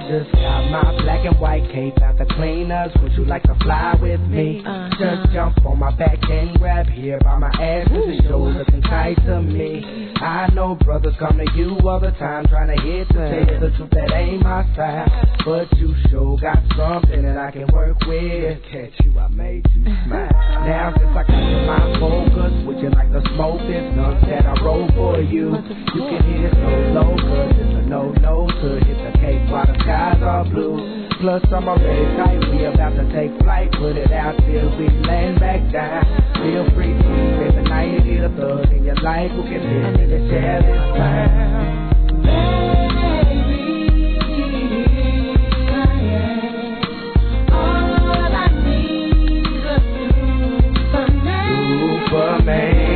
just got my black and white cape out the cleaners. Would you like to fly with me? Just jump on my back and grab here by my ass, cause the show looking tight to me. I know brothers come to you all the time trying to hit to tell you the truth, that ain't my style. But you sure got something that I can work with. Catch you, I made you smile. Now since I got my focus, would you like to smoke this nut that I roll for you? You can hear it so low, cause it's a no-no to hit the cake while the skies are blue. Plus I'm already tight, we about to take flight. Put it out till we land back down. Feel free to spend the night, need a thug in your life who can live in the share this time. Superman.